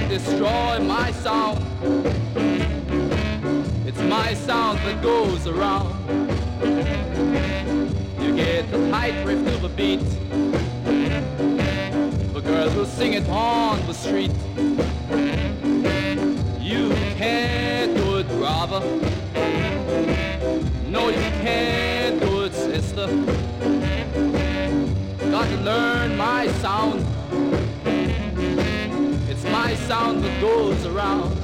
destroy my sound. It's my sound that goes around. You get the tight riff to the beat. The girls will sing it on the street. You can't do it, brother. No, you can't do it, sister. Got to learn my sound. It's my sound that goes around.